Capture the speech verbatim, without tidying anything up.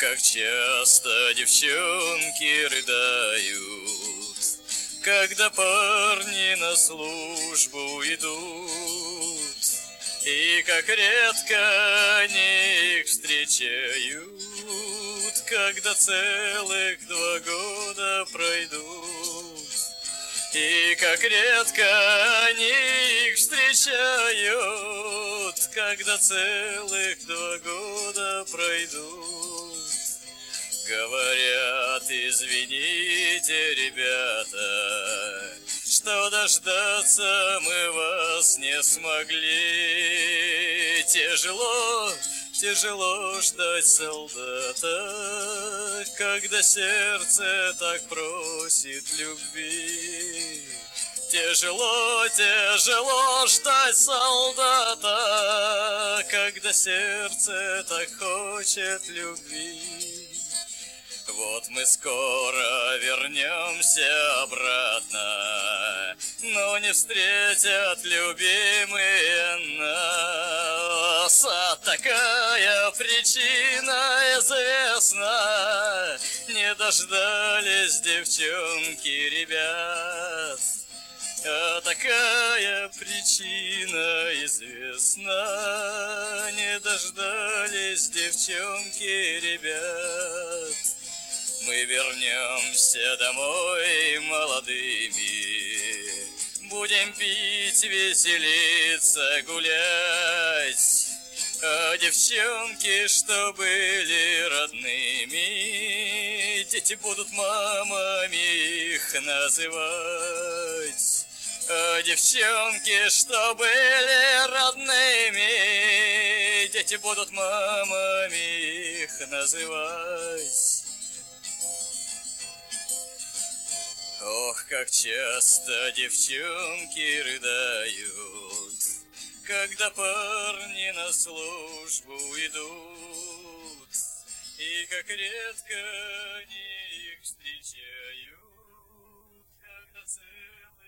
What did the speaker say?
как часто девчонки рыдают, когда парни на службу идут, и как редко они их встречают, когда целых два года пройдут, и как редко они их встречают, когда целых два года пройдут. Говорят, извините, ребята, что дождаться мы вас не смогли. Тяжело, тяжело ждать солдата, когда сердце так просит любви. Тяжело, тяжело ждать солдата, когда сердце так хочет любви. Вот мы скоро вернемся обратно, но не встретят любимые нас. А такая причина известна, не дождались девчонки ребят. А такая причина известна, не дождались девчонки ребят. Мы вернемся домой молодыми, будем пить, веселиться, гулять. А девчонки, что были родными, дети будут мамами их называть. А девчонки, что были родными, дети будут мамами их называть. Ох, как часто девчонки рыдают, когда парни на службу идут, и как редко они их встречают, когда целый